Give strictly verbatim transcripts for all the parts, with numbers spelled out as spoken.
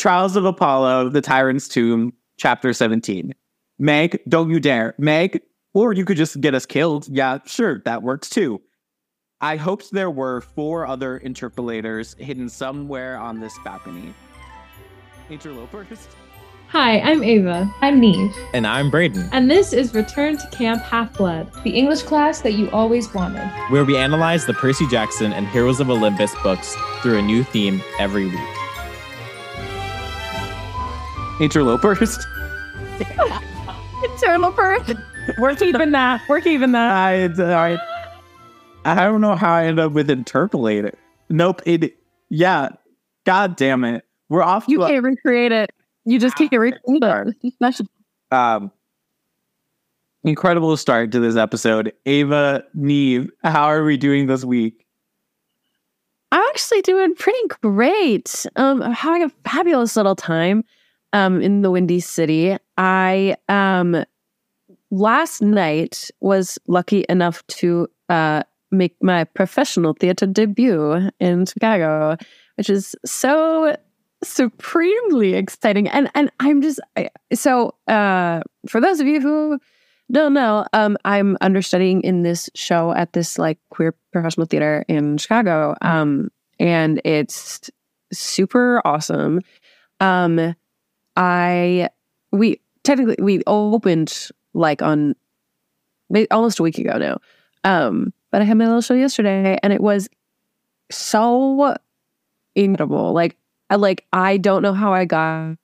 Trials of Apollo, The Tyrant's Tomb, Chapter seventeen. Meg, don't you dare. Meg, or you could just get us killed. Yeah, sure, that works too. I hoped there were four other interpolators hidden somewhere on this balcony. Interlopers? Hi, I'm Ava. I'm Neve. And I'm Braden. And this is Return to Camp Half-Blood, the English class that you always wanted. Where we analyze the Percy Jackson and Heroes of Olympus books through a new theme every week. Interlopers? Interlopers? We're keeping that. We're keeping that. I, I, I don't know how I ended up with interpolator. Nope. It. Yeah. God damn it. We're off. You can't recreate it. You just can't recreate it. Um, incredible start to this episode. Ava, Neve, how are we doing this week? I'm actually doing pretty great. Um, I'm having a fabulous little time um, in the Windy City. I um, last night was lucky enough to uh, make my professional theater debut in Chicago, which is so supremely exciting. And and I'm just I, so uh, for those of you who don't know, um, I'm understudying in this show at this like queer professional theater in Chicago, um, and it's super awesome. Um, I we technically we opened like on almost a week ago now, um, but I had my little show yesterday, and it was so incredible. Like. I, like, I don't know how I got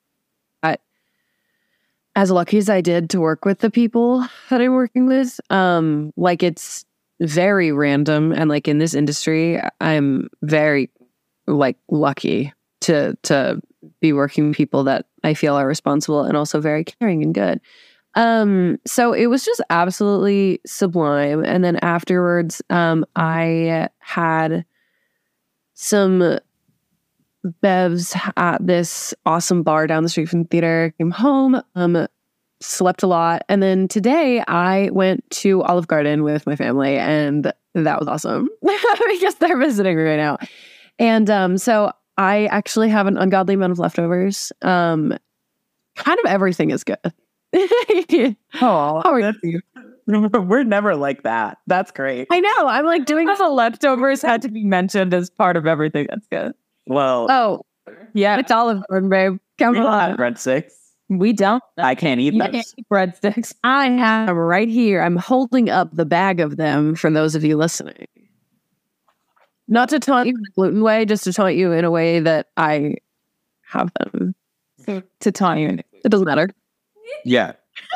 as lucky as I did to work with the people that I'm working with. Um, like, it's very random. And, like, in this industry, I'm very, like, lucky to to be working with people that I feel are responsible and also very caring and good. Um, so it was just absolutely sublime. And then afterwards, um, I had some bevs at this awesome bar down the street from the theater, came home, um, slept a lot. And then today I went to Olive Garden with my family, and that was awesome because they're visiting right now. And um, so I actually have an ungodly amount of leftovers. Um, kind of everything is good. Oh, how are you? We're never like that. That's great. I know. I'm like doing the leftovers had to be mentioned as part of everything. That's good. Well, oh, yeah, it's Olive Garden, babe. Come on. Breadsticks. We don't. I can't eat them. Breadsticks. I have them right here. I'm holding up the bag of them for those of you listening. Not to taunt you in a gluten way, just to taunt you in a way that I have them. So to taunt you, it doesn't matter. Yeah.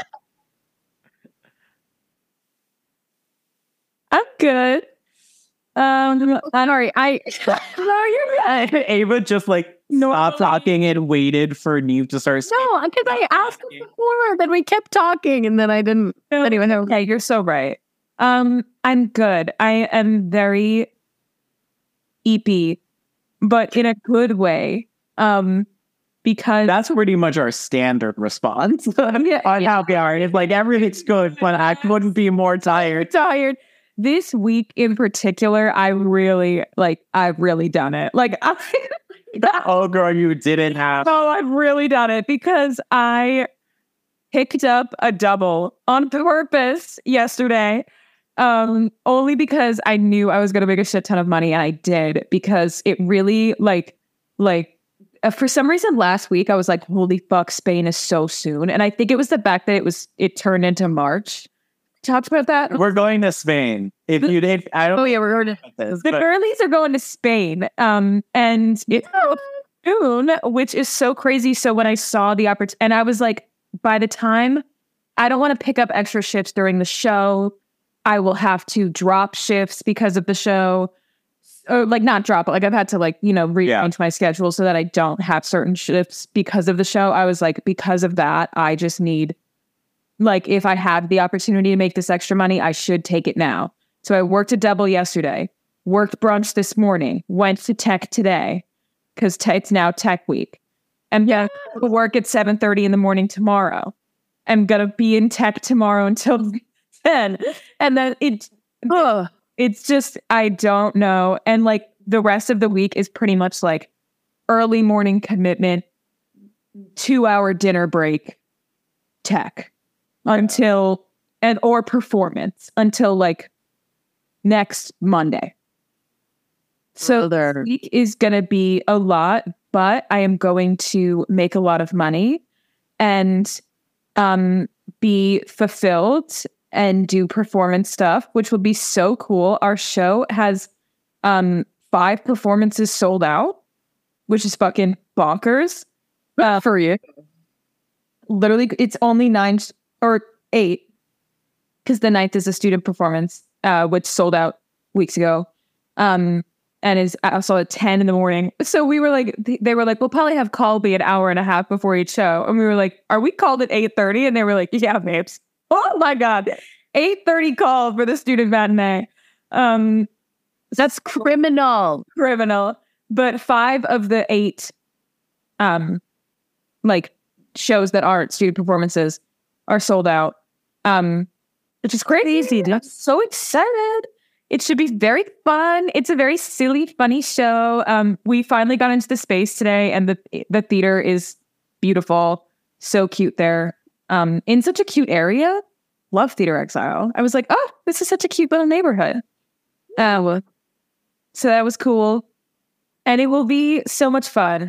I'm good. Um, I'm sorry. I no, you're good. Ava just like no, stopped talking and waited for Neve to start. No, because I asked before, then we kept talking, and then I didn't. No, anyway, okay, you're so right. Um, I'm good. I am very eepy, but in a good way. Um, because that's pretty much our standard response yeah, on how we are. It's like everything's good, but I couldn't be more tired. Tired. This week in particular, I really, like, I've really done it. Like, I, oh, girl, you didn't have. Oh, I've really done it because I picked up a double on purpose yesterday, um, only because I knew I was going to make a shit ton of money, and I did, because it really, like, like, uh, for some reason last week, I was like, holy fuck, Spain is so soon. And I think it was the fact that it was, it turned into March. Talked about that. We're going to Spain. If you did, I don't. Oh yeah, we're going to this. The but... girlies are going to Spain, um, and it's soon, which is so crazy. So when I saw the opportunity, and I was like, by the time I don't want to pick up extra shifts during the show, I will have to drop shifts because of the show, or like not drop, but like I've had to like you know rearrange yeah. my schedule so that I don't have certain shifts because of the show. I was like, because of that, I just need. Like, if I have the opportunity to make this extra money, I should take it now. So I worked a double yesterday, worked brunch this morning, went to tech today, because te- it's now tech week. I'm going to work at seven thirty in the morning tomorrow. I'm going to be in tech tomorrow until ten. And then it, ugh, it's just, I don't know. And like the rest of the week is pretty much like early morning commitment, two hour dinner break tech until and or performance until like next Monday. So There. this week is going to be a lot, but I am going to make a lot of money and um, be fulfilled and do performance stuff, which will be so cool. Our show has um, five performances sold out, which is fucking bonkers. Uh, For you. literally, it's only nine or eight because the ninth is a student performance, uh, which sold out weeks ago. Um, and is also at ten in the morning. So we were like, they were like, we'll probably have Colby an hour and a half before each show. And we were like, are we called at eight thirty? And they were like, yeah, babes. Oh my God. eight thirty call for the student matinee. Um, That's criminal. criminal. But five of the eight um, like shows that aren't student performances are sold out. Um, which is crazy. I'm so excited. It should be very fun. It's a very silly, funny show. Um, we finally got into the space today, and the the theater is beautiful. So cute there. Um, in such a cute area. Love Theater Exile. I was like, oh, this is such a cute little neighborhood. Uh, so that was cool. And it will be so much fun.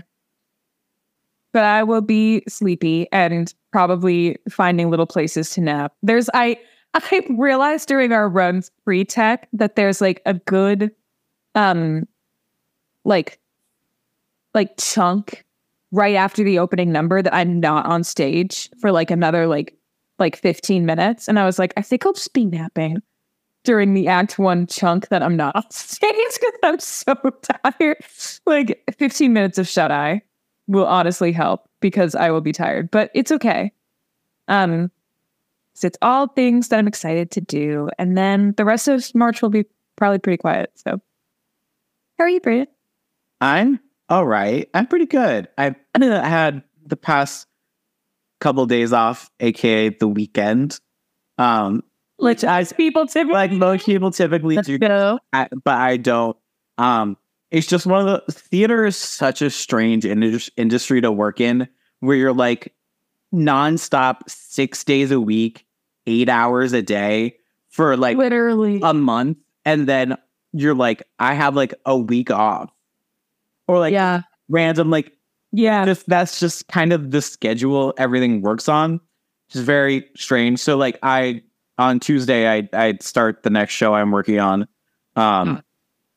But I will be sleepy and probably finding little places to nap. There's I I realized during our runs pre-tech that there's like a good um like like chunk right after the opening number that I'm not on stage for like another like like fifteen minutes. And I was like, I think I'll just be napping during the act one chunk that I'm not on stage because I'm so tired. Like fifteen minutes of shut eye will honestly help because I will be tired, but it's okay. Um, so it's all things that I'm excited to do. And then the rest of March will be probably pretty quiet. So how are you, Brandon? I'm all right. I'm pretty good. I've had the past couple days off, aka the weekend. Um, Which as people typically like most people typically Let's do, go. I, but I don't. Um, it's just one of the theater is such a strange indus- industry to work in, where you're like nonstop six days a week, eight hours a day for like literally a month, and then you're like, I have like a week off, or like Yeah. random like yeah. just that's just kind of the schedule everything works on, which is very strange. So like I on Tuesday I I'd start the next show I'm working on, um, Hmm.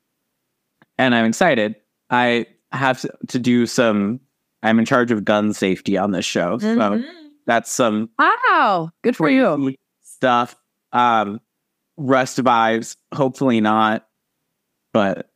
and I'm excited. I have to, to do some. I'm in charge of gun safety on this show, so Mhm. that's some Wow. Good for you. crazy stuff. Um, Rust vibes, hopefully not, but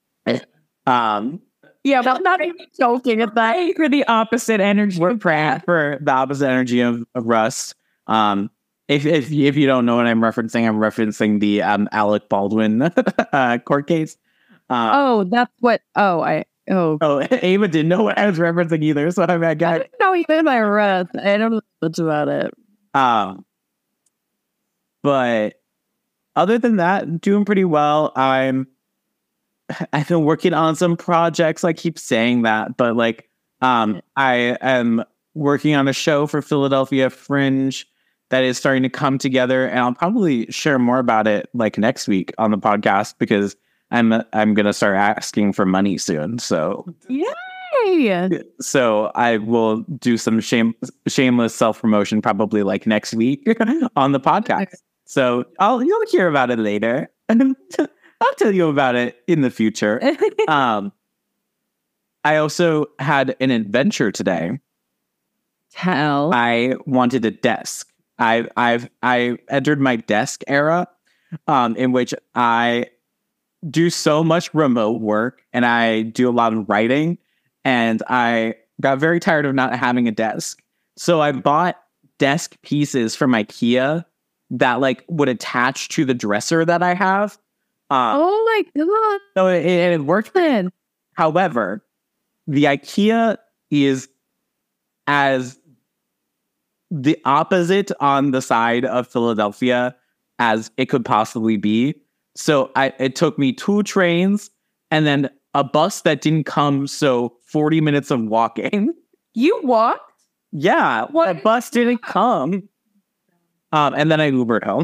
um. Yeah, but not even joking at that. For the opposite energy. We're praying for the opposite energy of, of Rust. Um, if if if you don't know what I'm referencing, I'm referencing the um, Alec Baldwin uh, court case. Uh, Oh, that's what. Oh, I. Oh, oh, Ava didn't know what I was referencing either, so I I got. didn't know even my breath. I don't know much about it. Um, but other than that, doing pretty well. I'm. I've been working on some projects. I keep saying that, but like, um, I am working on a show for Philadelphia Fringe that is starting to come together, and I'll probably share more about it like next week on the podcast because I'm I'm gonna start asking for money soon. So Yay! so I will do some shame shameless self promotion probably like next week on the podcast. So I'll you'll hear about it later. I'll tell you about it in the future. Um, I also had an adventure today. Tell. I wanted a desk. I I've I entered my desk era, um, in which I do so much remote work and I do a lot of writing, and I got very tired of not having a desk. So I bought desk pieces from IKEA that like would attach to the dresser that I have. Um, Oh my god! so it, it, it worked. Man. However, the IKEA is as the opposite on the side of Philadelphia as it could possibly be. So I, it took me two trains and then a bus that didn't come. So forty minutes of walking You walked? Yeah, What? the bus didn't come. Um, and then I Ubered home.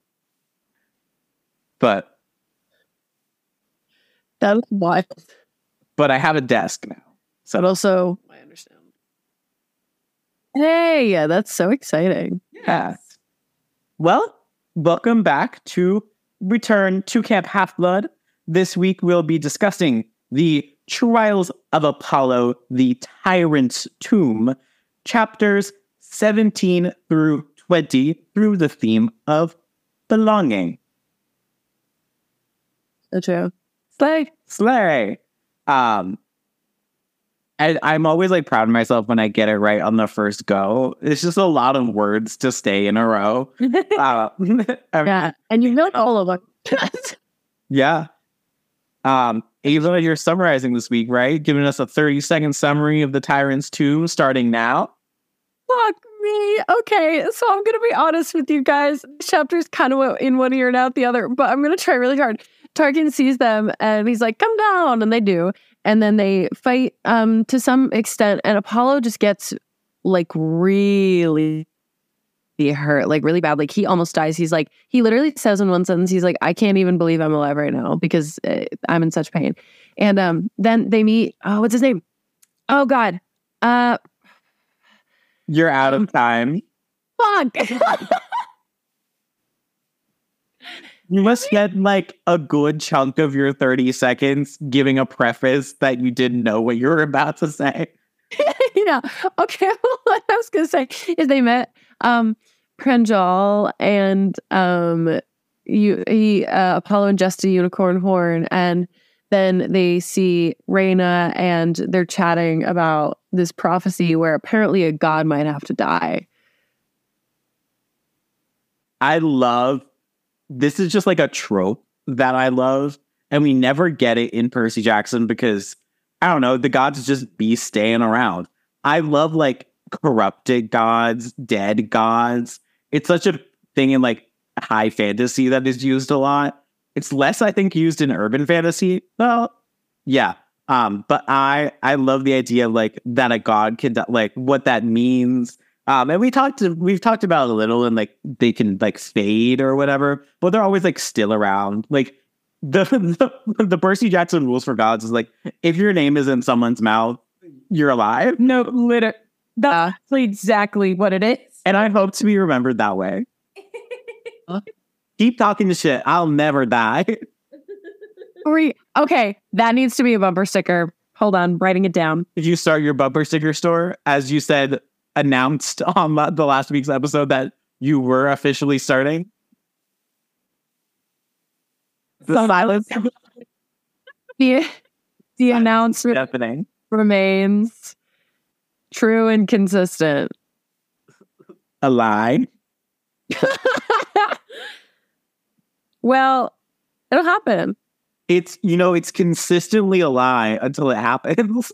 but That's wild. but I have a desk now. But also, I understand. Hey, yeah, that's so exciting. Yes. Well, welcome back to Return to Camp Half-Blood. This week we'll be discussing the Trials of Apollo, the Tyrant's Tomb, chapters seventeen through twenty, through the theme of belonging. So true. Slay, slay. Um, and I'm always like proud of myself when I get it right on the first go. It's just a lot of words to stay in a row. uh, Yeah, and you know all of them. yeah. Um, Ava, you're summarizing this week, right? Giving us a thirty second summary of the Tyrant's Tomb starting now. Fuck me. Okay, so I'm gonna be honest with you guys. This chapter's kind of in one ear and out the other, but I'm gonna try really hard. Tarkin sees them and he's like, "Come down," and they do, and then they fight um to some extent, and Apollo just gets like really hurt, like really bad. Like he almost dies. He's like, he literally says in one sentence, he's like, "I can't even believe I'm alive right now because uh, I'm in such pain." And um, then they meet. Oh, what's his name? Oh God. Uh, You're out of time. fuck. You must spend like a good chunk of your thirty seconds giving a preface that you didn't know what you were about to say. You know. Okay. What I was gonna say is they met um Pranjal and um you he uh, Apollo ingest a unicorn horn, and then they see Reyna and they're chatting about this prophecy where apparently a god might have to die. I love this is just like a trope that I love, and we never get it in Percy Jackson because I don't know, the gods just be staying around. I love like corrupted gods, dead gods. It's such a thing in like high fantasy that is used a lot. It's less, I think, used in urban fantasy. Well, yeah. Um, but I I love the idea of like that a god can like what that means. Um, and we talked to, we've talked about it a little, and like they can like fade or whatever, but they're always like still around. Like the the, the Percy Jackson rules for gods is like if your name is in someone's mouth, you're alive. No, literally. That's exactly what it is. And I hope to be remembered that way. Keep talking to shit. I'll never die. Re- okay, that needs to be a bumper sticker. Hold on, writing it down. Did you start your bumper sticker store, as you said, announced on the last week's episode that you were officially starting? The silence. The, the announcement Deafening. remains true and consistent. A lie. Well, it'll happen. It's, you know, it's consistently a lie until it happens.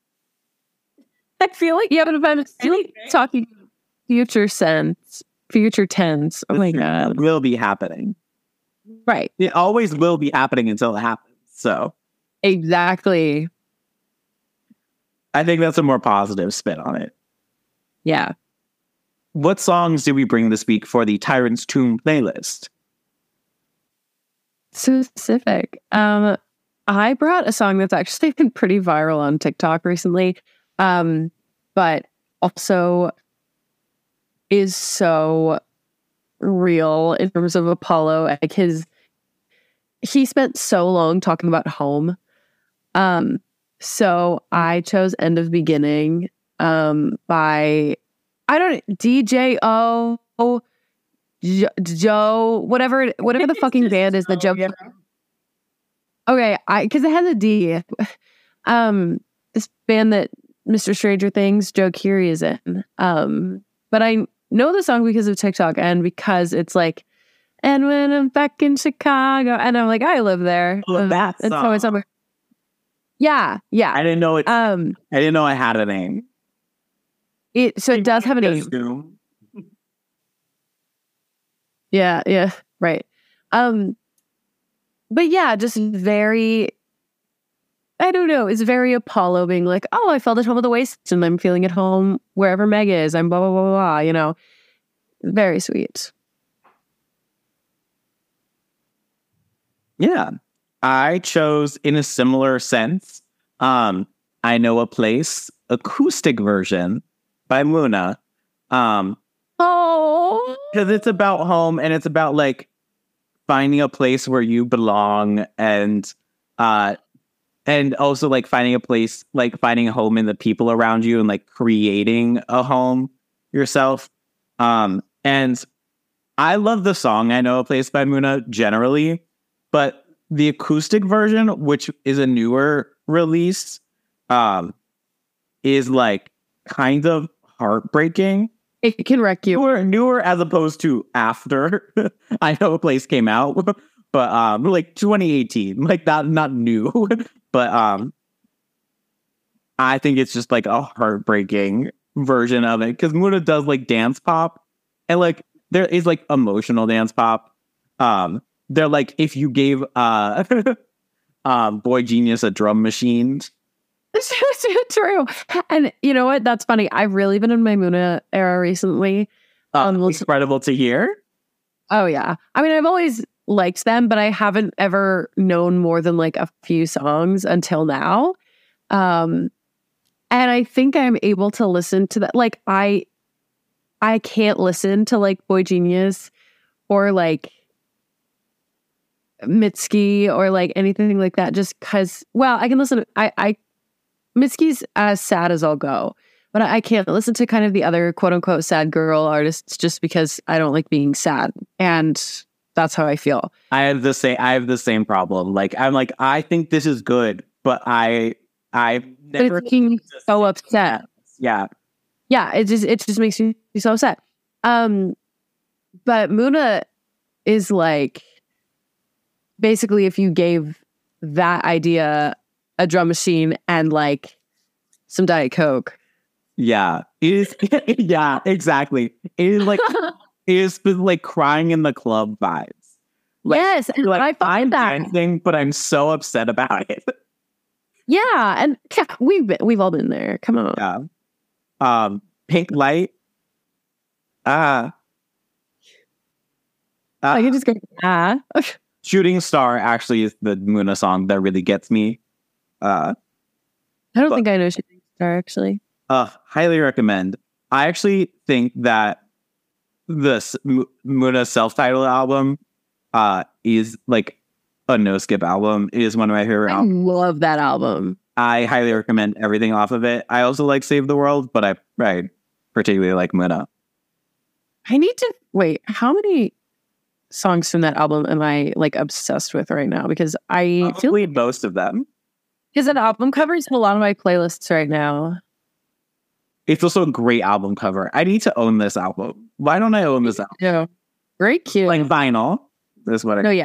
I feel like, yeah, but if I'm really talking future sense, future tense, oh my God. It will be happening. Right. It always will be happening until it happens. So Exactly. I think that's a more positive spin on it. Yeah. What songs did we bring this week for the Tyrant's Tomb playlist? So specific. Um, I brought a song that's actually been pretty viral on TikTok recently, um, but also is so real in terms of Apollo. Like his, he spent so long talking about home. Um, so I chose "End of Beginning" um, by I don't D J O. Jo- Joe, whatever, whatever the fucking band is, the Joe. Okay, I because it has a D. Um, this band that Mister Stranger Things, Joe Keery is in. Um, but I know the song because of TikTok and because it's like, and when I'm back in Chicago, and I'm like, I live there. Oh, that and so song. it's on my- Yeah, yeah. I didn't know it. Um, I didn't know I had a name. it so it does have a name. Assume. Yeah, yeah, right. Um, but yeah, just very I don't know. It's very Apollo being like, oh, I felt at home with the Wastes and I'm feeling at home wherever Meg is. I'm blah, blah, blah, blah, you know. Very sweet. Yeah. I chose in a similar sense. Um, I Know a Place acoustic version by Muna. Um, Oh. because it's about home and it's about like finding a place where you belong and uh and also like finding a place, like finding a home in the people around you and like creating a home yourself. Um, and I love the song I Know a Place by Muna generally, but the acoustic version, which is a newer release, um, is like kind of heartbreaking. It can wreck you. Newer, newer as opposed to after I Know a Place came out, but um, like twenty eighteen, like not not new, but um, I think it's just like a heartbreaking version of it because Muna does like dance pop, and like there is like emotional dance pop. Um, they're like if you gave uh, um, Boy Genius a drum machine. True. And you know what? That's funny. I've really been in my Muna era recently. Uh, Um, incredible to hear. Oh, yeah. I mean, I've always liked them, but I haven't ever known more than like a few songs until now. Um, and I think I'm able to listen to that. Like, I, I can't listen to like Boy Genius or like Mitski or like anything like that just because, well, I can listen to, I, I, Mitski's as sad as I'll go, but I, I can't listen to kind of the other quote unquote sad girl artists just because I don't like being sad. And that's how I feel. I have the same. I have the same problem. Like I'm like I think this is good, but I I've But never it's making me so upset. Yeah, Yeah, it just it just makes me so upset. Um, but Muna is like basically if you gave that idea a drum machine and like some Diet Coke. yeah. It is. Yeah, exactly. It is like it is like crying in the club vibes. Like, Yes, and like, I find that dancing, but I'm so upset about it. yeah, and yeah, we've been, we've all been there. Come on. Yeah. Um, Pink Light. Ah. Uh, I can just go ah. Shooting Star actually is the Muna song that really gets me. Uh, I don't But- think I know Shooting Star actually. uh, highly recommend. I actually think that this M- Muna self-titled album uh, is like a no-skip album. It is one of my favorite I albums. love that album. I highly recommend everything off of it. I also like Save the World, but I, I particularly like Muna. I need to wait. How many songs from that album am I like obsessed with right now? Because I feel Probably most of them. because an album covers a lot of my playlists right now. It's also a great album cover. I need to own this album. Why don't I own this album? Yeah, great cute. Like vinyl. That's what I. no, yeah.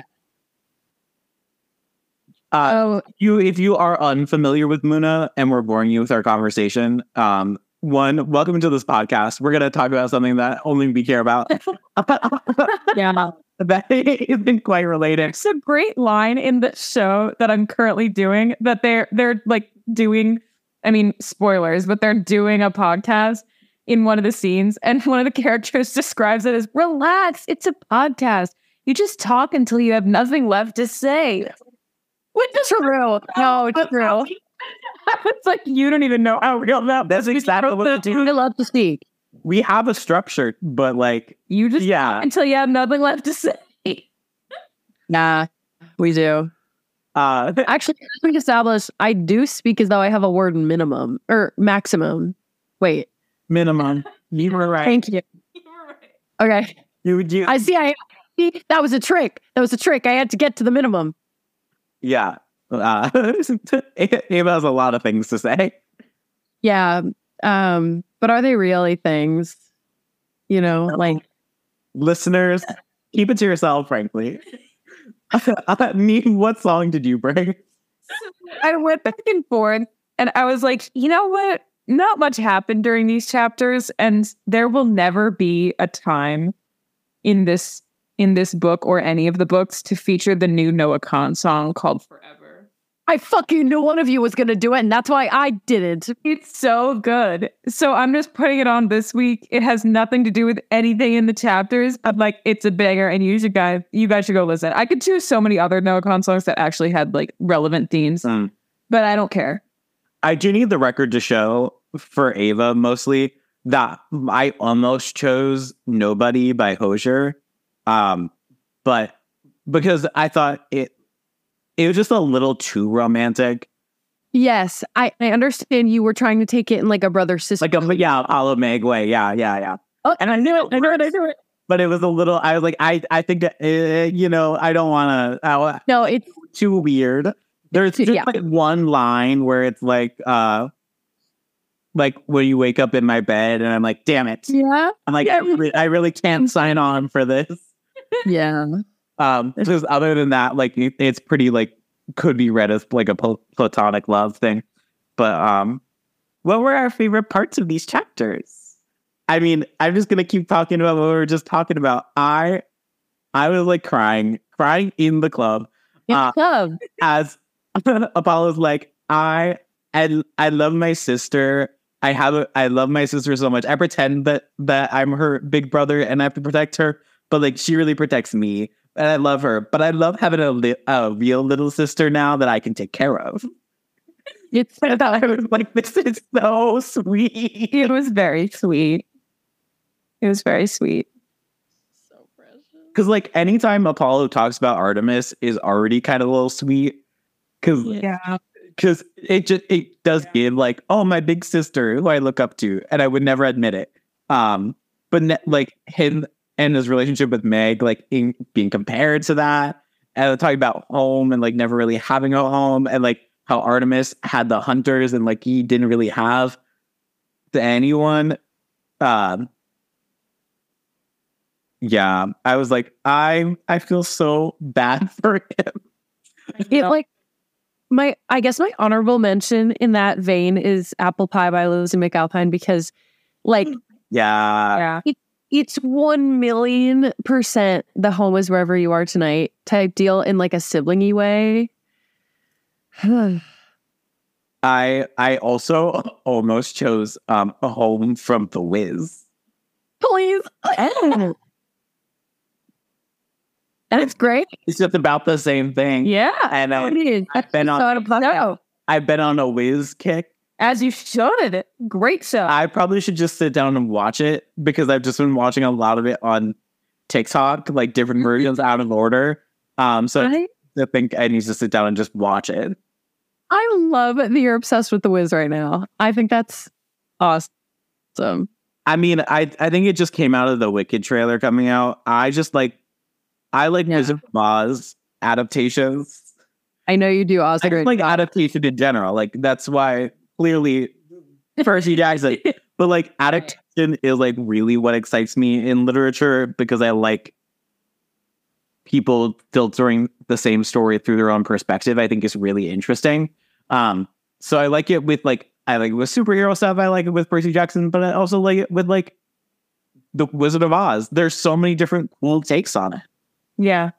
Uh, Oh, you, if you are unfamiliar with Muna and we're boring you with our conversation, um, one, welcome to this podcast. We're gonna talk about something that only we care about. yeah. That isn't quite related. It's a great line in the show that I'm currently doing that they're they're like doing, I mean, spoilers, but they're doing a podcast in one of the scenes, and one of the characters describes it as relax, it's a podcast. You just talk until you have nothing left to say. Which is True. No, it's true. it's like you don't even know how real that That's exactly what we do. I love to speak. We have a structure, but like, you just yeah. talk until you have nothing left to say. Nah, we do. Uh, Actually, as we established, I do speak as though I have a word minimum or maximum. Wait, minimum. You were right. thank you. Okay, You, you, I see. I see, that was a trick. That was a trick. I had to get to the minimum. yeah. Uh, Ava has a lot of things to say. Yeah. Um, but are they really things? You know, like Listeners, keep it to yourself, frankly. uh, Neve, what song did you bring? I went back and forth, and I was like, you know what? Not much happened during these chapters, and there will never be a time in this in this book or any of the books to feature the new Noah Khan song called Forever. I fucking knew one of you was going to do it, and that's why I didn't. It's so good. So I'm just putting it on this week. It has nothing to do with anything in the chapters, but like it's a banger, and you should guys, you guys should go listen. I could choose so many other Noah songs that actually had like relevant themes, Mm. but I don't care. I do need the record to show for Ava mostly that I almost chose Nobody by Hozier. Um, but because I thought it it was just a little too romantic. Yes, I, I understand you were trying to take it in like a brother sister. Like a yeah, Apollo Meg way. Yeah, yeah, yeah. Oh, and I knew it, I knew it, I knew it. But it was a little, I was like, I, I think, uh, you know, I don't want to, no, it's too weird. There's just yeah. like one line where it's like, uh, like when you wake up in my bed and I'm like, damn it. Yeah. I'm like, I, re- I really can't sign on for this. Yeah. Um, because other than that, like it, it's pretty like could be read as like a pl- platonic love thing. But um, what were our favorite parts of these chapters? I mean, I'm just gonna keep talking about what we were just talking about. I, I was like crying, crying in the club, Yeah. uh, as Apollo's like, I, I, I love my sister. I have, a, I love my sister so much. I pretend that that I'm her big brother and I have to protect her, but like she really protects me. And I love her, but I love having a, li- a real little sister now that I can take care of. It's I thought I was like, this is so sweet. It was very sweet. It was very sweet. so precious. Because like anytime Apollo talks about Artemis is already kind of a little sweet. Because Yeah. because it just it does give like, oh, my big sister who I look up to, and I would never admit it. Um, but ne- like him and his relationship with Meg, like in, being compared to that, and talking about home and like never really having a home, and like how Artemis had the hunters and like he didn't really have to anyone. Um, yeah, I was like, I I feel so bad for him. It like my I guess my honorable mention in that vein is Apple Pie by Lizzie McAlpine, because like Yeah, Yeah. it's one million percent the home is wherever you are tonight type deal in like a siblingy way. I I also almost chose um a home from The Wiz. Please. And it's great. It's just about the same thing. Yeah. And uh, It is. I've been on No. I've been on a Wiz kick. As you should. Great show. I probably should just sit down and watch it because I've just been watching a lot of it on TikTok, like different versions out of order. Um, so I, I think I need to sit down and just watch it. I love that you're obsessed with The Wiz right now. I think that's awesome. I mean, I I think it just came out of the Wicked trailer coming out. I just like I like Yeah. Wizard of Oz adaptations. I know you do, I Oscar. just like adaptation in general. Like that's why clearly Percy Jackson. But like adaptation is like really what excites me in literature because I like people filtering the same story through their own perspective. I think is really interesting. Um, so I like it with like I like it with superhero stuff. I like it with Percy Jackson, but I also like it with like the Wizard of Oz. There's so many different cool takes on it. yeah.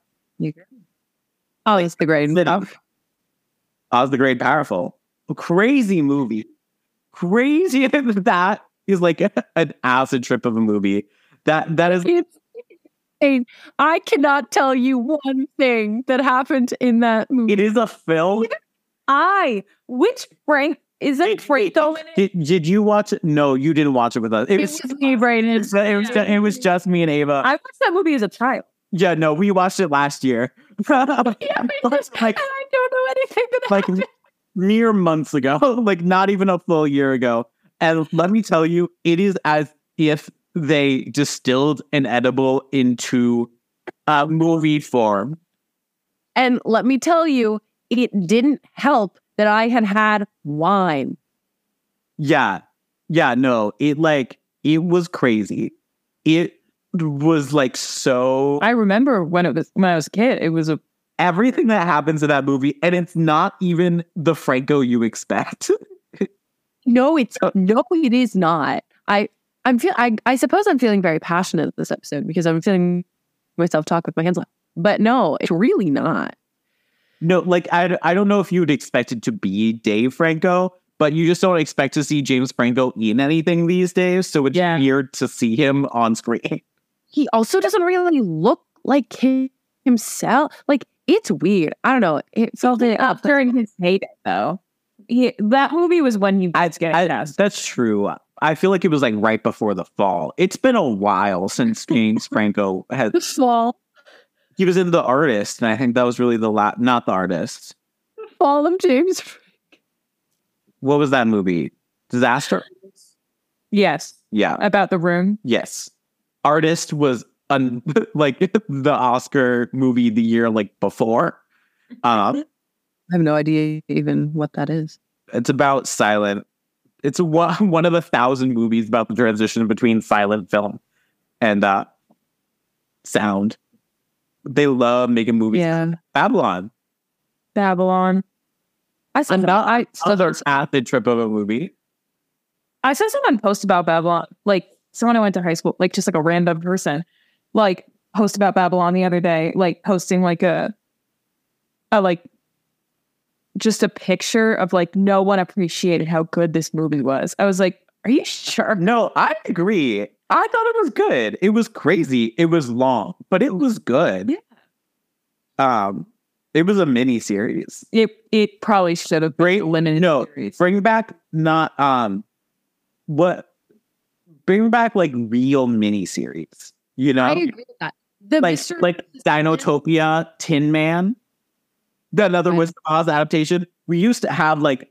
Oh, it's the great. Oz the Great Powerful. A crazy movie. Crazy that is like an acid trip of a movie. That that is It's insane. I cannot tell you one thing that happened in that movie. it is a film. I. Which Frank is that Frank though in it? Did, did you watch it? No, you didn't watch it with us. It It was was me, Brayden. it was, it was, just, it was just me and Ava. I watched that movie as a child. Yeah, no, we watched it last year. Yeah, like, and I don't know anything that like happened. mere months ago, like not even a full year ago. And let me tell you, it is as if they distilled an edible into uh, movie form. And let me tell you, it didn't help that I had had wine. Yeah, yeah, no, it like it was crazy. It was like so I remember when it was when I was a kid. It was a everything that happens in that movie, and it's not even the Franco you expect. No, it's no, it is not. I I'm feel I I suppose I'm feeling very passionate this episode because I'm feeling myself talk with my hands up. But no, it's really not. No, like I, I don't know if you would expect it to be Dave Franco, but you just don't expect to see James Franco in anything these days. So it's Yeah. weird to see him on screen. He also doesn't really look like him himself. Like, it's weird. I don't know. It felt it up. during his heyday, though. He, that movie was when he was getting I, cast. that's true. I feel like it was like right before the fall. It's been a while since James Franco has. The fall, He was in The Artist, and I think that was really the last. Not The Artist. fall of James. What was that movie? Disaster. Yes, Yeah. about the room. Yes. Artist was un- like the Oscar movie the year like before. Um, I have no idea even what that is. it's about silent. It's one one of a thousand movies about the transition between silent film and uh, sound. They love making movies. Yeah. Babylon. Babylon. I saw Another, I, another acid trip of a movie. I saw someone post about Babylon, like someone I went to high school, like just like a random person, like post about Babylon the other day, like posting like a, a like, just a picture of like no one appreciated how good this movie was. I was like, are you sure? No, I agree. I thought it was good. It was crazy. It was long, but it was good. Yeah. Um, it was a mini series. It it probably should have been Great. a limited No, series. bring back not um, what? Bring back like real mini series. You know, I agree with that. The like Mister like Dinotopia, Tin Man. Another Right. Wizard of Oz adaptation. We used to have like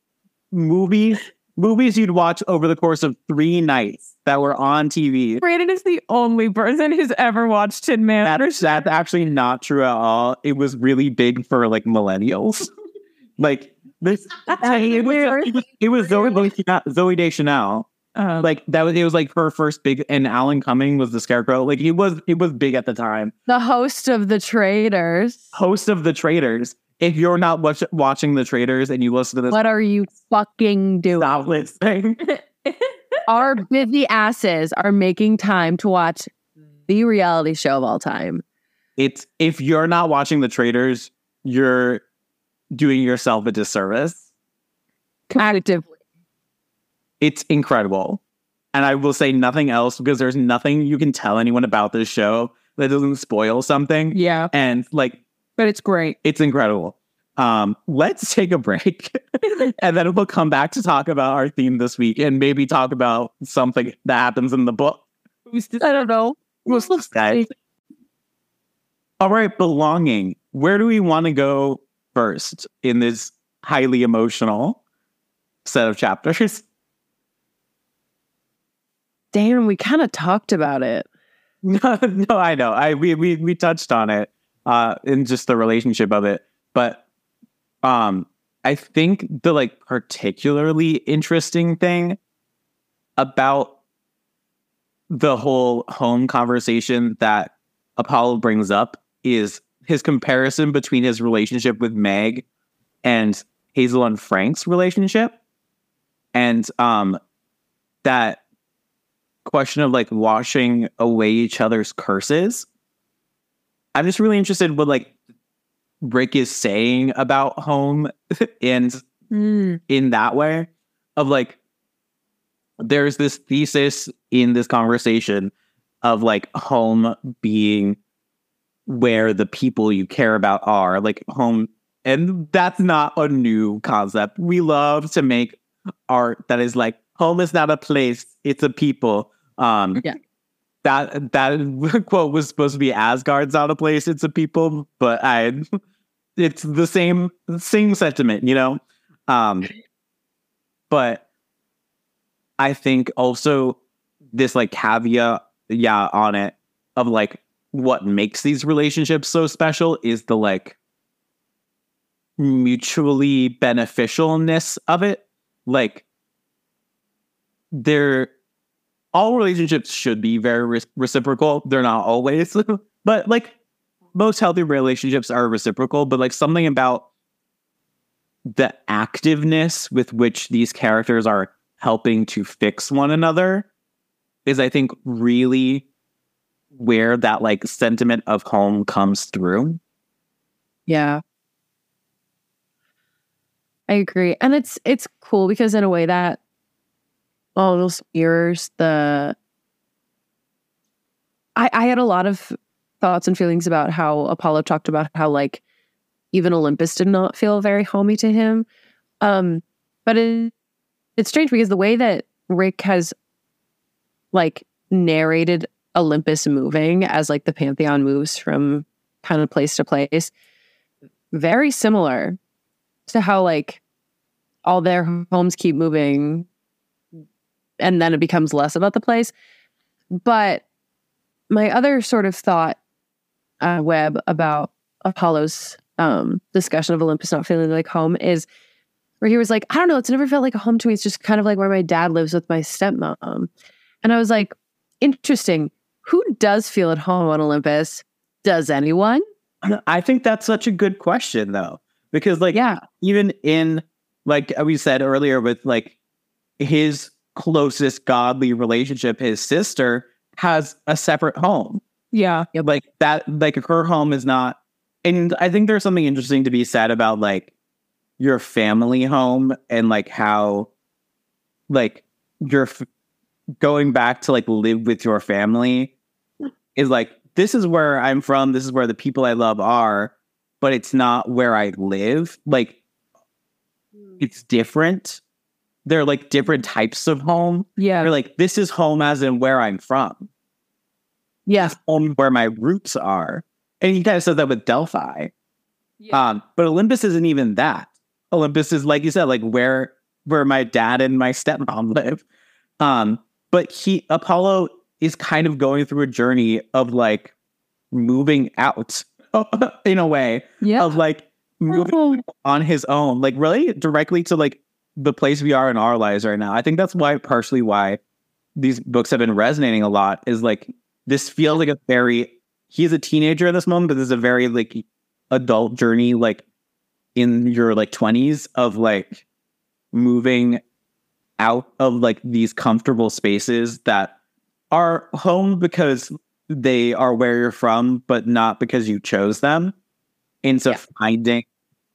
movies, movies you'd watch over the course of three nights that were on T V. Brandon is the only person who's ever watched Tin Man. That's, that's actually not true at all. It was really big for like millennials. like this, it was, it was, it was Zoe, Zoe Deschanel. Um, Like that was it was like her first big, and Alan Cumming was the Scarecrow. Like it was it was big at the time. the host of The Traitors. Host of The Traitors. If you're not watch, watching The Traitors and you listen to this, What are you fucking doing? stop listening. Our busy asses are making time to watch the reality show of all time. It's if you're not watching The Traitors, you're doing yourself a disservice. Actively. It's incredible. And I will say nothing else because there's nothing you can tell anyone about this show that doesn't spoil something. yeah, And like, but it's great. it's incredible. Um, let's take a break and then we'll come back to talk about our theme this week and maybe talk about something that happens in the book. I don't know. We'll guys. All right, belonging. Where do we want to go first in this highly emotional set of chapters? Damn, we kind of talked about it. No, no, I know. I we we we touched on it uh in just the relationship of it. But um I think the like particularly interesting thing about the whole home conversation that Apollo brings up is his comparison between his relationship with Meg and Hazel and Frank's relationship. And um that question of like washing away each other's curses. I'm just really interested in what like Rick is saying about home and Mm. in that way of like there's this thesis in this conversation of like home being where the people you care about are, like home, and that's not a new concept. We love to make art that is like home is not a place, it's a people. Um, Yeah. That that quote was supposed to be Asgard's not a place, it's a people, but I, it's the same same sentiment, you know. Um, but I think also this like caveat, yeah, on it of like what makes these relationships so special is the like mutually beneficialness of it. Like they're all relationships should be very re- reciprocal. They're not always, but like most healthy relationships are reciprocal. But like something about the activeness with which these characters are helping to fix one another is, I think, really where that like sentiment of home comes through. Yeah. I agree. And it's it's cool because in a way that almost mirrors the I, I had a lot of thoughts and feelings about how Apollo talked about how like even Olympus did not feel very homey to him. Um, but it, it's strange because the way that Rick has like narrated Olympus moving as like the Pantheon moves from kind of place to place, very similar to how like all their homes keep moving and then it becomes less about the place. But my other sort of thought uh, web about Apollo's um, discussion of Olympus not feeling like home is where he was like, I don't know, it's never felt like a home to me. It's just kind of like where my dad lives with my stepmom. And I was like, interesting. Who does feel at home on Olympus? Does anyone? I think that's such a good question, though, because like, Yeah. even in like we said earlier with like his closest godly relationship, his sister has a separate home. Yeah. Yeah, like that, like her home is not. And I think there's something interesting to be said about like your family home and like how like you're f- going back to like live with your family is like, this is where I'm from. This is where the people I love are, but it's not where I live. Like it's different. They're like different types of home. Yeah. They're like, this is home as in where I'm from. Yeah. Home where my roots are. And he kind of said that with Delphi. Yeah. Um, but Olympus isn't even that. Olympus is, like you said, like where where my dad and my stepmom live. Um, but he Apollo is kind of going through a journey of like moving out in a way Yeah. of like moving on his own, like really directly to like the place we are in our lives right now. I think that's why partially why these books have been resonating a lot is like this feels like a very he's a teenager at this moment, but this is a very like adult journey, like in your like twenties of like moving out of like these comfortable spaces that are home because they are where you're from, but not because you chose them, into Yeah. finding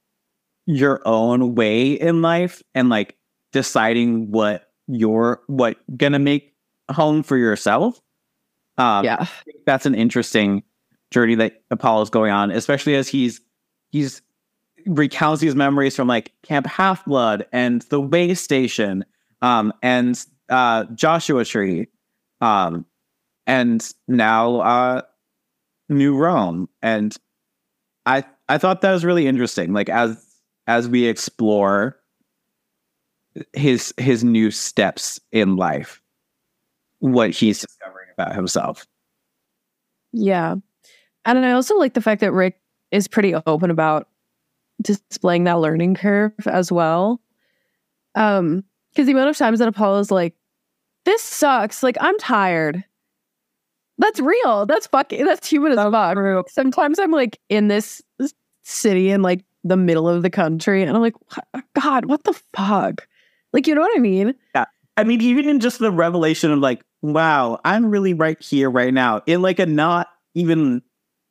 your own way in life and like deciding what you're what gonna make home for yourself. Um, Yeah. I think that's an interesting journey that Apollo's going on, especially as he's he's recounts these memories from like Camp Half-Blood and the Way Station, um, and uh, Joshua Tree, um, and now uh, New Rome. And I I thought that was really interesting. Like as as we explore his his new steps in life, what he's discovering about himself. Yeah. And I also like the fact that Rick is pretty open about displaying that learning curve as well. Um, because the amount of times that Apollo's like, this sucks. Like, I'm tired. That's real. That's fucking, that's human as fuck. Sometimes I'm like in this city in like the middle of the country and I'm like, God, what the fuck? Like, you know what I mean? Yeah. I mean, even in just the revelation of like, wow, I'm really right here, right now, in like a not even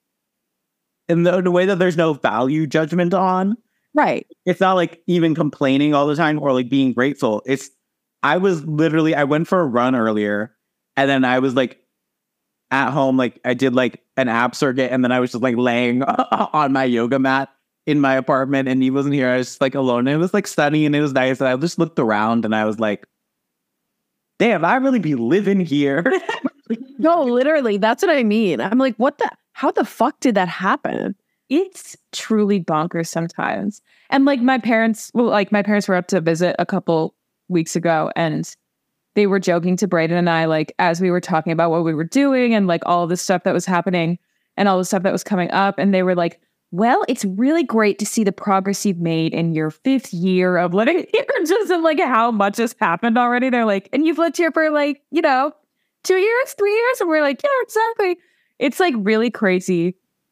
in the, the way that there's no value judgment on. Right. It's not like even complaining all the time or like being grateful. It's, I was literally, I went for a run earlier and then I was like at home, like I did like an ab circuit and then I was just like laying on my yoga mat in my apartment and he wasn't here. I was just like alone. And it was like sunny and it was nice. And I just looked around and I was like, damn, I really be living here. No, literally, that's what I mean. I'm like, what the, how the fuck did that happen? It's truly bonkers sometimes. And like my parents, well, like my parents were up to visit a couple weeks ago and they were joking to Brayden and I, like, as we were talking about what we were doing and like all the stuff that was happening and all the stuff that was coming up. And they were like, well, it's really great to see the progress you've made in your fifth year of living here, just in like how much has happened already. They're like, and you've lived here for like, you know, two years, three years. And we're like, yeah, exactly. It's like really crazy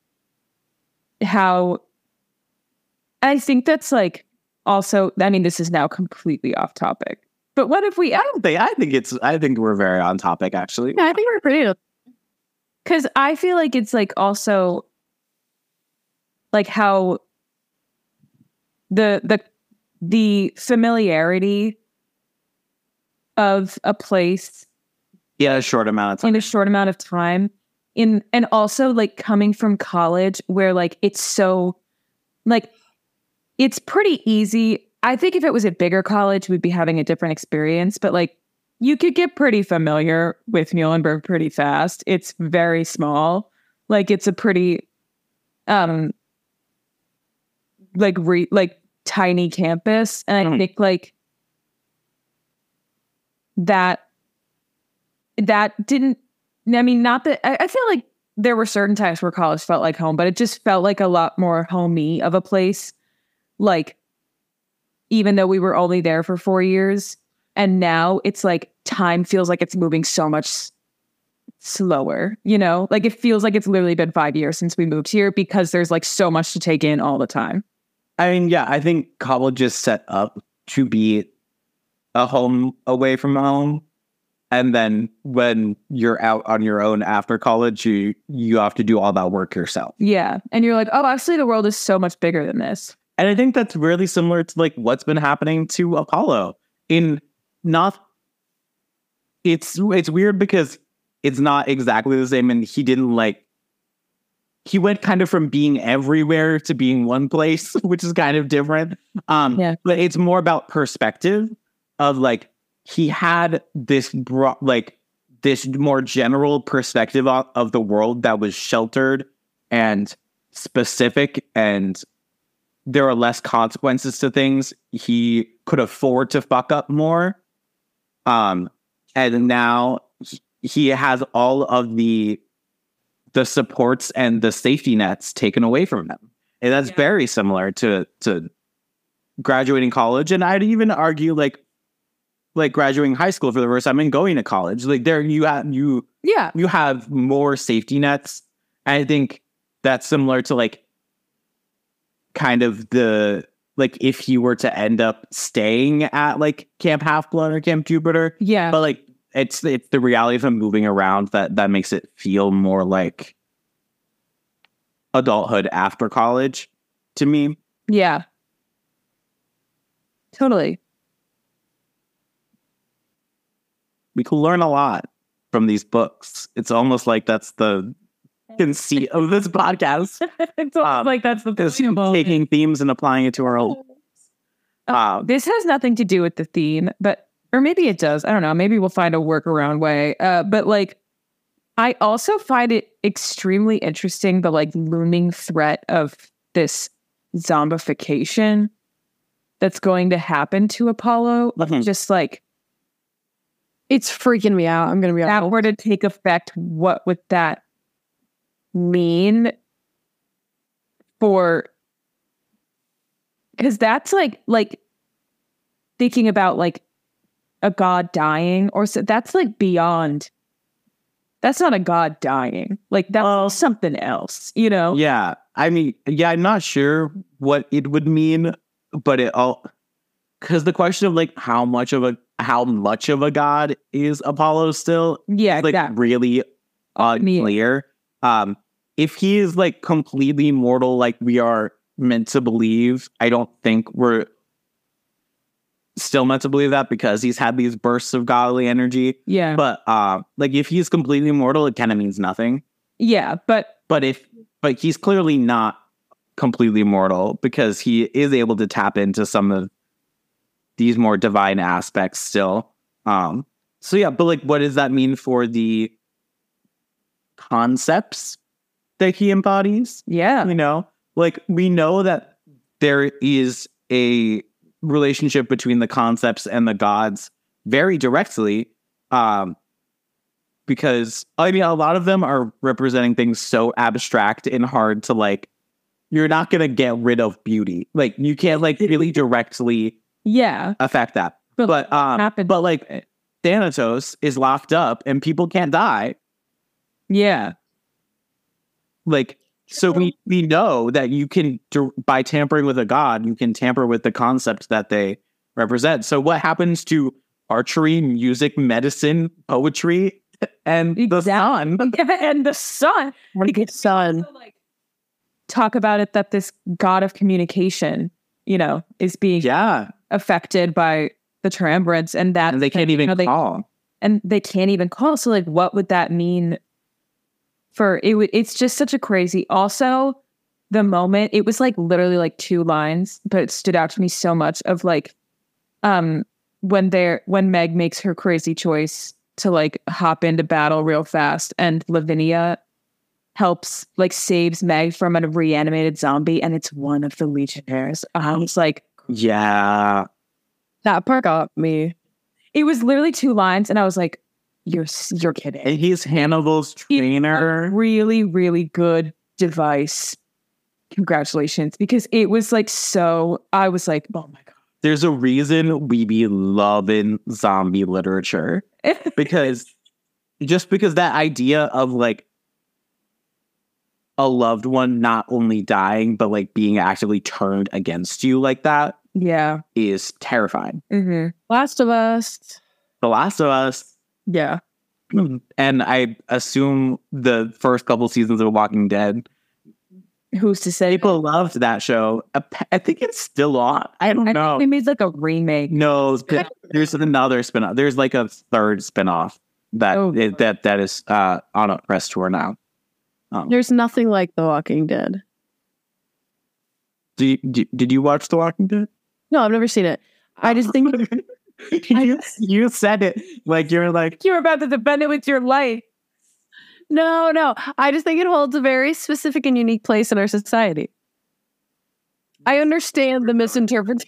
how I think that's like also, I mean, this is now completely off topic, but what if we, I don't think, I think it's, I think we're very on topic actually. Yeah, I think we're pretty. because I feel like it's like also like how the the the familiarity of a place Yeah, a short amount of time. in a short amount of time. In and also like coming from college where like it's so like it's pretty easy. I think if it was a bigger college, we'd be having a different experience, but like you could get pretty familiar with Muhlenberg pretty fast. It's very small. Like it's a pretty um like re- like tiny campus. And I Mhm. think like that that didn't I mean not that I, I feel like there were certain times where college felt like home, but it just felt like a lot more homey of a place. Like even though we were only there for four years, and now it's like time feels like it's moving so much s- slower, you know? Like it feels like it's literally been five years since we moved here because there's like so much to take in all the time. I mean, yeah, I think college is set up to be a home away from home. And then when you're out on your own after college, you you have to do all that work yourself. Yeah. And you're like, oh, actually the world is so much bigger than this. And I think that's really similar to like what's been happening to Apollo. In not it's it's weird because it's not exactly the same, and he didn't like he went kind of from being everywhere to being one place, which is kind of different. Um Yeah. but it's more about perspective of like he had this bro- like this more general perspective of, of the world that was sheltered and specific, and there are less consequences to things. He could afford to fuck up more. Um, and now he- he has all of the the supports and the safety nets taken away from him. And that's Yeah. very similar to to graduating college. And I'd even argue like like graduating high school for the first time and going to college. Like there you have you Yeah. you have more safety nets. I think that's similar to like kind of the like if you were to end up staying at like Camp Half-Blood or Camp Jupiter, Yeah. but like it's it's the reality of him moving around that that makes it feel more like adulthood after college to me. Yeah. Totally. We could learn a lot from these books. It's almost like that's the conceit of this podcast. It's almost Um, like that's the Is point of all of it. taking themes and applying it to our own. Uh, This has nothing to do with the theme, but or maybe it does. I don't know. Maybe we'll find a workaround way. Uh, but like, I also find it extremely interesting the like looming threat of this zombification that's going to happen to Apollo. Mhm. Just like It's freaking me out. I'm gonna be that honest. were to take effect, what would that mean for? Because that's like like thinking about like a god dying, or so that's like beyond. That's not a god dying. Like that's Well- something else, you know? Yeah, I mean, yeah, I'm not sure what it would mean, but it all because the question of like how much of a how much of a god is Apollo still Yeah, like exactly. really unclear. Um, if he is like completely mortal, like we are meant to believe, I don't think we're still meant to believe that because he's had these bursts of godly energy. Yeah, But uh, like if he's completely mortal, it kind of means nothing. yeah, but But if but he's clearly not completely mortal because he is able to tap into some of these more divine aspects still. Um, so yeah, but like, what does that mean for the concepts that he embodies? yeah, You know, like we know that there is a relationship between the concepts and the gods very directly. Um, because I mean, a lot of them are representing things so abstract and hard to like, you're not going to get rid of beauty. Like you can't like really directly yeah. affect that. But, But, um, happened. but like Thanatos is locked up and people can't die. Yeah, Like, so we, we know that you can, by tampering with a god, you can tamper with the concepts that they represent. So what happens to archery, music, medicine, poetry, and the sun? and the sun. What a good son. Also, like, talk about it that this god of communication you know, is being Yeah. affected by the triumvirates, and that And they can't even you know, they, call. and they can't even call. So like, what would that mean for it? Would it's just such a crazy. Also, the moment it was like literally like two lines, but it stood out to me so much of like, um, when they're when Meg makes her crazy choice to like hop into battle real fast, and Lavinia helps like saves Meg from a reanimated zombie, and it's one of the Legionnaires. I was like, Yeah. That part got me. it was literally two lines, and I was like, "You're you're kidding." And he's Hannibal's trainer. Really, really good device. Congratulations, because it was like so. I was like, "Oh my There's a reason we be loving zombie literature. god!" Because just because that idea of like a loved one not only dying, but like being actively turned against you like that Yeah. is terrifying. Mm-hmm. Last of Us. The Last of Us, Yeah. and I assume the first couple seasons of Walking Dead, Who's to say? people loved that show. Ap- I think it's still on. I don't I know. think they made like a remake. No, sp- there's another spin-off. There's like a third spin-off that Oh. is, that that is uh, on a press tour now. Um, There's nothing like The Walking Dead. do you, do, did you watch The Walking Dead? No, I've never seen it. I just think you, you said it like you're like You're about to defend it with your life. no, no. I just think it holds a very specific and unique place in our society. I understand the misinterpretation.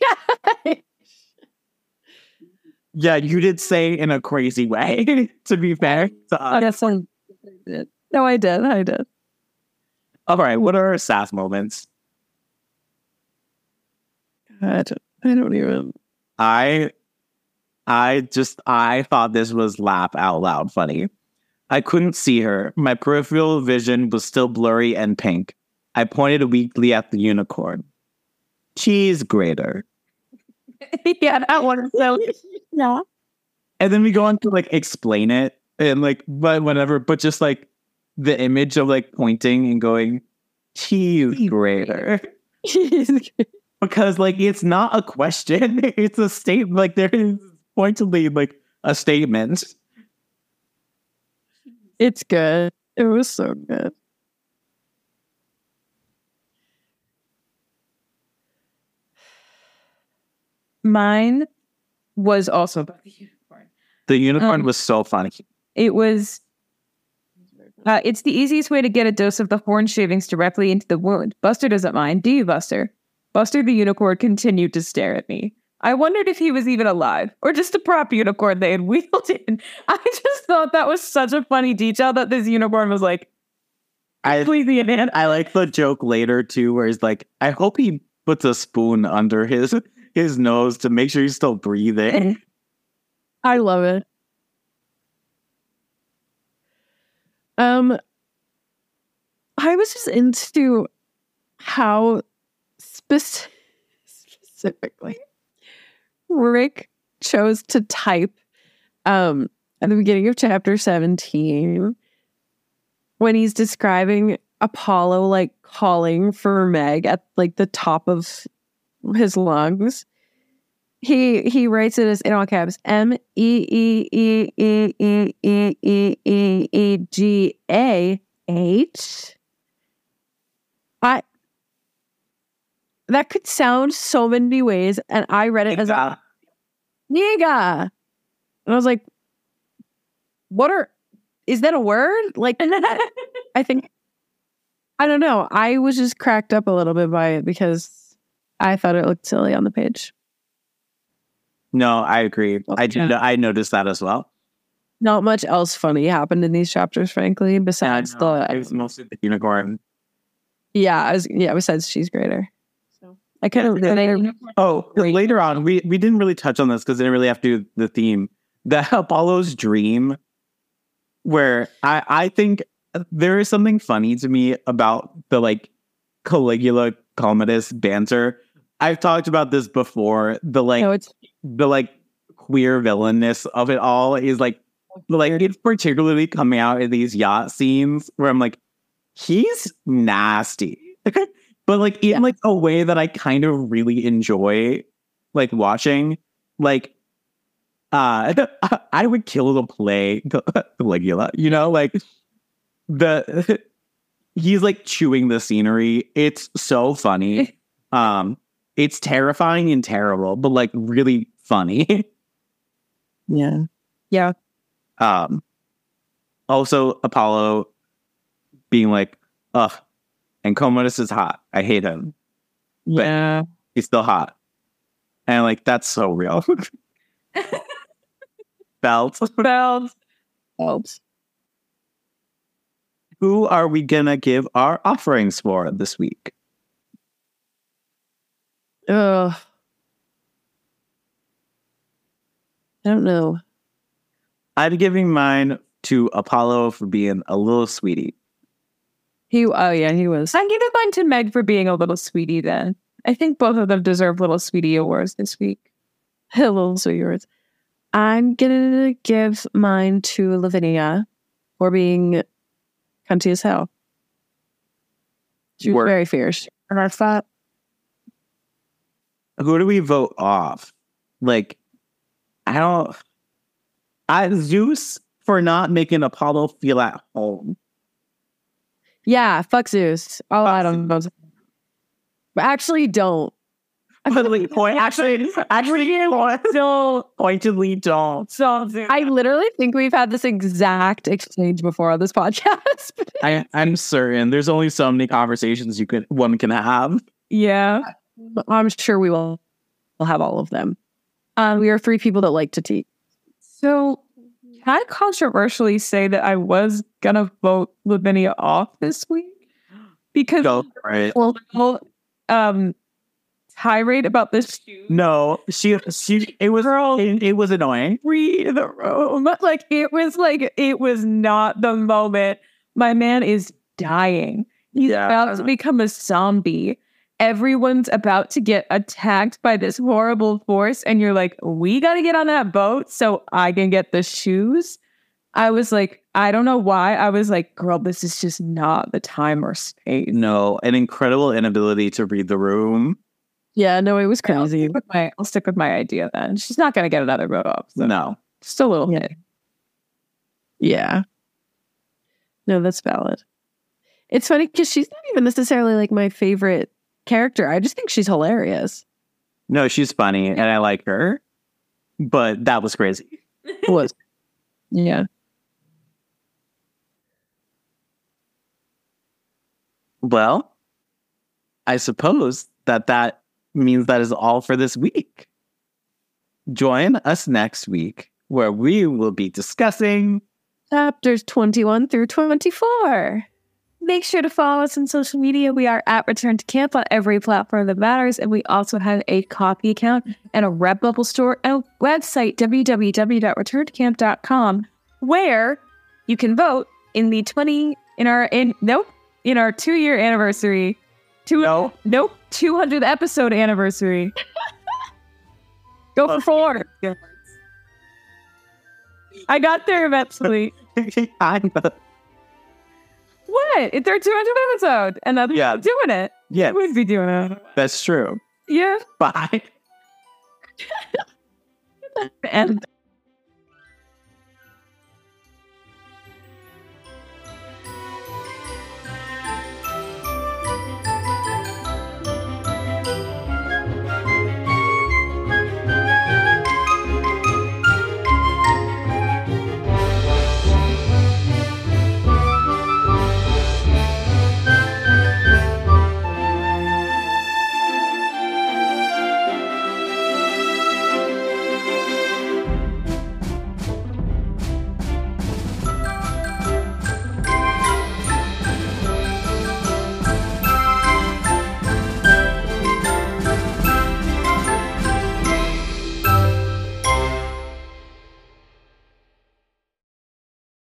yeah. You did say in a crazy way. To be fair, to us. Yes, I did. No, I did. I did. All right. What are our sass moments? I don't, I don't even. I I just I thought this was laugh out loud funny. I couldn't see her. My peripheral vision was still blurry and pink. I pointed weakly at the unicorn. Cheese grater. Yeah, that one is so. Yeah. And then we go on to like explain it and like but whatever, but just like the image of like pointing and going cheese grater. Because like it's not a question, it's a statement. Like there is pointedly like a statement. It's good. It was so good. Mine was also about the unicorn. The unicorn Um, was so funny. It was. Uh, it's the easiest way to get a dose of the horn shavings directly into the wound. Buster doesn't mind. Do you, Buster? Buster the unicorn continued to stare at me. I wondered if he was even alive or just a prop unicorn they had wheeled in. I just thought that was such a funny detail that this unicorn was like, I completely in it. I like the joke later too, where he's like, I hope he puts a spoon under his his nose to make sure he's still breathing. I love it. Um, I was just into how spec- specifically Rick chose to type um, at the beginning of chapter seventeen when he's describing Apollo like calling for Meg at like the top of his lungs. He he writes it as in all caps M E E E E E E E E E G A H. I that could sound so many ways, and I read it as a Niga. And I was like, what are is that a word? Like I think I don't know. I was just cracked up a little bit by it because I thought it looked silly on the page. No, I agree. I did. Yeah. I noticed that as well. Not much else funny happened in these chapters, frankly, besides I know, the it was mostly the unicorn. yeah, I was, yeah, besides she's greater. So I couldn't really. Oh, later on, we we didn't really touch on this because they didn't really have to do the theme. The Apollo's dream, where I I think there is something funny to me about the like Caligula Commodus banter. I've talked about this before. The like No, it's the like queer villainness of it all is like like it's particularly coming out in these yacht scenes where I'm like, he's nasty. but like in Yeah. like a way that I kind of really enjoy, like watching. Like, uh, I would kill to play Caligula. You know, like the he's like chewing the scenery. It's so funny. Um, it's terrifying and terrible, but like really funny. Yeah. Yeah. Um, also Apollo being like, ugh, and Commodus is hot. I hate him. But Yeah. he's still hot. And like, that's so real. Belt. Bells. Helps. Who are we gonna give our offerings for this week? Ugh. I don't know. I'm giving mine to Apollo for being a little sweetie. He. Oh yeah, he was. I'm giving mine to Meg for being a little sweetie then. I think both of them deserve little sweetie awards this week. Hello, so yours. I'm gonna give mine to Lavinia for being cunty as hell. She was Work. very fierce. And I thought, Who do we vote off? Like, I don't. I Zeus for not making Apollo feel at home. yeah, fuck Zeus. All out of them. But actually, don't. Actually, point, actually, actually, don't pointedly don't. I literally think we've had this exact exchange before on this podcast. I, I'm certain there's only so many conversations you could one can have. Yeah. I'm sure we will we'll have all of them. Um, we are three people that like to teach. So can I controversially say that I was gonna vote Lavinia off this week? Because Go for it. well, well, um tirade about this shoe. No, she she it was it, it was annoying. Read the room. Like it was like it was not the moment. My man is dying. He's Yeah. about to become a zombie. Everyone's about to get attacked by this horrible force, and you're like, we gotta get on that boat so I can get the shoes. I was like, I don't know why. I was like, girl, this is just not the time or space. No, an incredible inability to read the room. Yeah, no, it was I'll crazy. stick with my, I'll stick with my idea then. She's not gonna get another vote off. So. No. Just a little Yeah. hit. Yeah. No, that's valid. It's funny because she's not even necessarily like my favorite character. I just think she's hilarious. No, she's funny and I like her. But that was crazy. It was. Yeah. Well, I suppose that that means that is all for this week. Join us next week where we will be discussing Chapters twenty-one through twenty-four. Make sure to follow us on social media. We are at Return to Camp on every platform that matters. And we also have a coffee account and a Redbubble store and a website, w w w dot return to camp dot com, where you can vote in the twenty in our in nope in our two year anniversary. Two No. nope two hundredth episode anniversary. Go for four. I got there eventually. I know. What? It's our two hundredth episode, and I'm Yeah. doing it. Yeah, I would be doing it. that's true. Yeah. Bye. And